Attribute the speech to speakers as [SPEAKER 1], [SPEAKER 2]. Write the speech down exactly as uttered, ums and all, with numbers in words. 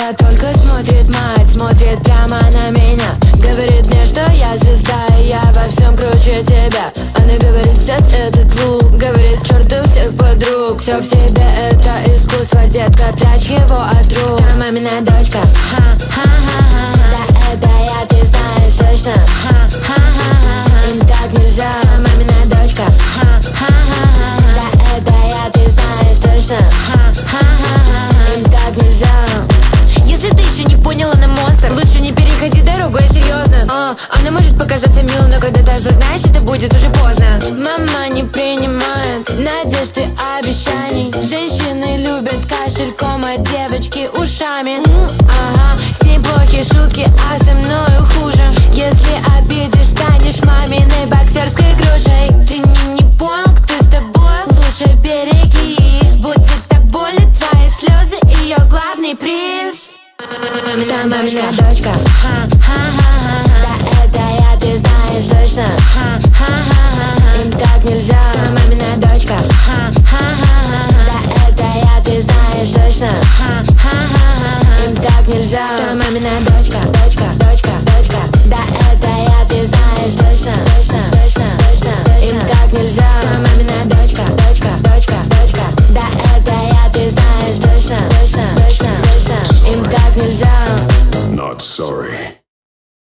[SPEAKER 1] когда только смотрит мать, смотрит прямо на меня. Говорит мне, что я звезда, и я во всем круче тебя. Она говорит, взять этот лук, говорит, к черту всех подруг. Все в себе это искусство, детка, прячь его от рук. Я мамина дочка, ха-ха-ха-ха. Да это я, ты знаешь точно, ха-ха-ха-ха. Им так нельзя, мамина дочка, ха-ха-ха-ха. Да это я, ты знаешь точно, ха-ха-ха-ха. Им так нельзя. Если ты еще не понял, она монстр, лучше не переходи дорогу, я серьезно. а, Она может показаться милой, но когда ты осознаешь, это будет уже поздно. Мама не принимает надежд и обещаний. Женщины любят кошельком, а девочки ушами. М, Ага, с ней плохие шутки, а со мною хуже. Если обидишь, станешь маминой боксерской грушей. Ты не, не понял, кто с тобой? Лучше берегись. Будет так больно, твои слезы, ее главный приз. Мамина дочка,